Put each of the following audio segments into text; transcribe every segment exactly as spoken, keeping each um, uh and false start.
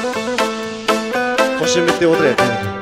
Қошеметте отырайық.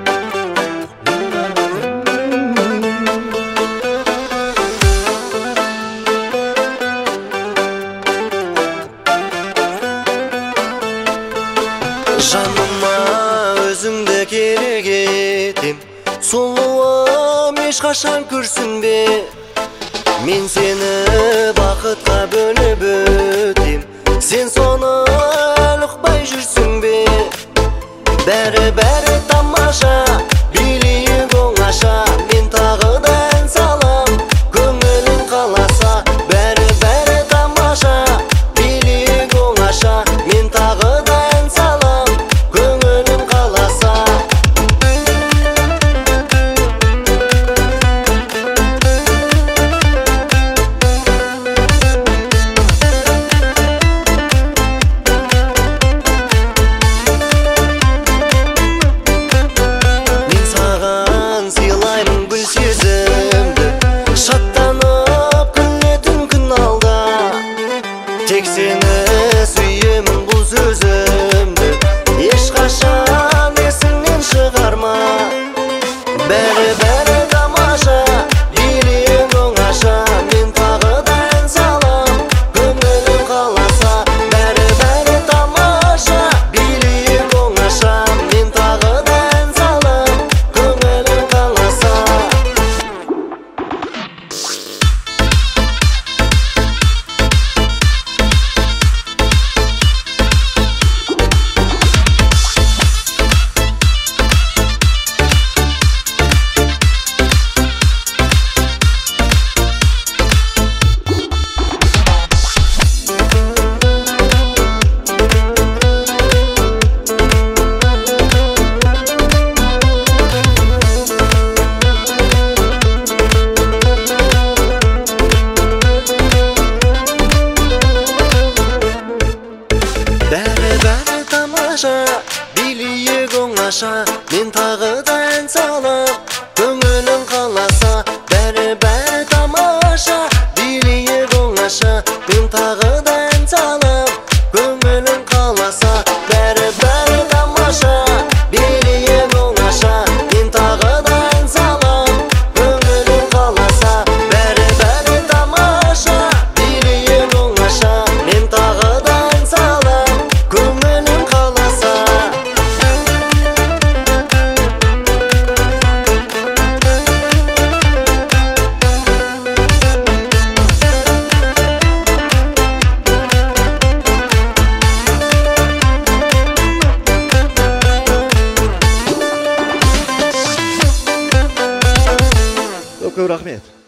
Жаныма өзіңді керек етем, сұлуым ешқашан күрсінбе. Мен сені бақытқа бөліп өтем, сен соны ұқпай жүрсің бе. Бәрі-бәрі тамаша, билейік оңаша, мен тағы да ән салам, көңілің қаласа. Бәрі-бәрі тамаша, билейік оңаша, мен тағы да ән салам, көңілің қаласа. Тек сені сүйемін бұл сөзімді, ешқашан есіңнен шығарма. Бәрі-бәрі тамаша, билейік оңаша, мен тағы да ән салам, көңілің қаласа. Бәрі-бәрі тамаша, билейік оңаша, мен тағы да ән салам, көңілің қаласа. Бәрі-бәрі тамаша, билейік оңаша, мен тағы да ән салам, көңілің қаласа. Бәрі-бәрі тамаша, билейік оңаша, мен тағы да ән салам, көңілің қаласа. Бәрі-бәрі тамаша, билейік оңаша, мен тағы да ән салам, көңілің қаласа. Бәрі-бәрі тамаша, билейік оңаша, мен тағы да ән салам, көңілің қаласа. Көп рахмет.